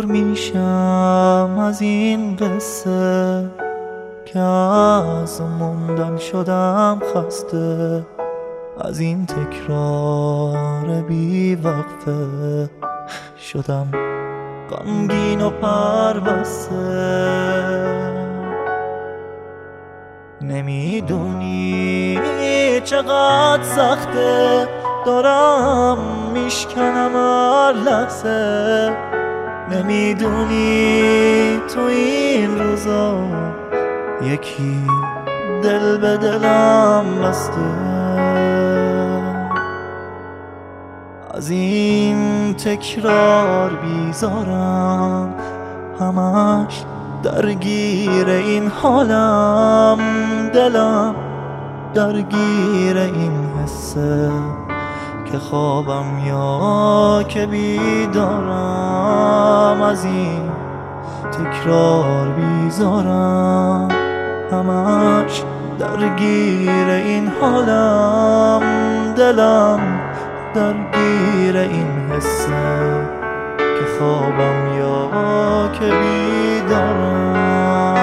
میشم از این قصه که از موندن شدم خسته، از این تکرار بی وقفه شدم غمگین و پربسته. نمیدونی چقدر سخته، دارم میشکنم هر لحظه. نمیدونی تو این روزا یکی دل به دلم بسته. از این تکرار بیزارم، همش درگیر این حالم. دلم درگیر این حسه که خوابم یا که بیدارم. از این تکرار بیزارم، همش درگیر این حالم. دلم درگیر این حسه که خوابم یا که بیدارم.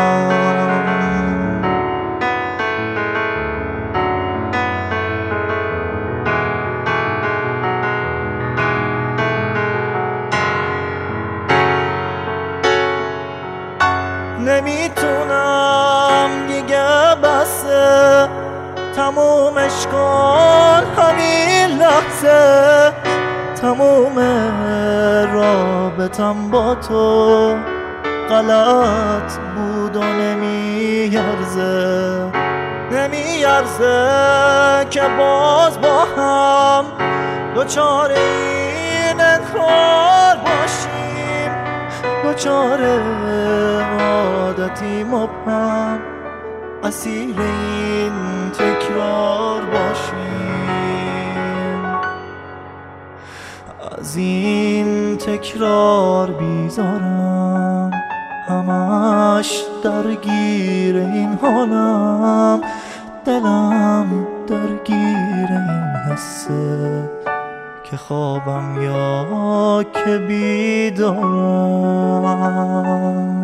نمیتونم دیگه بسه، تمومش کن همین لحظه. تموم رابطم با تو غلط بود و نمیارزه. نمیارزه که باز با هم دوچار این انکار باشیم، دوچار عادتی مبهم، اسیر این تکرار باشیم. از این تکرار بیزارم، همش درگیر این حالم. دلم درگیر این حسه که خوابم یا که بیدارم.